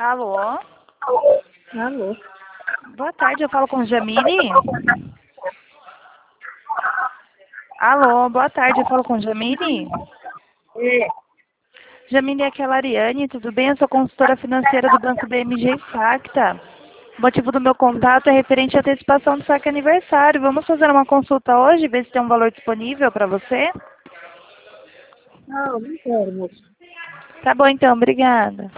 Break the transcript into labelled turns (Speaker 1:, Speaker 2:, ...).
Speaker 1: Alô?
Speaker 2: Alô?
Speaker 1: Boa tarde, eu falo com Jamile? Alô, boa tarde, eu falo com Jamile?
Speaker 2: É.
Speaker 1: Jamile, aqui é a Lariane, tudo bem? Eu sou consultora financeira do Banco BMG Facta. O motivo do meu contato é referente à antecipação do saque aniversário. Vamos fazer uma consulta hoje, ver se tem um valor disponível para você?
Speaker 2: Não quero, moço.
Speaker 1: Tá bom então, obrigada.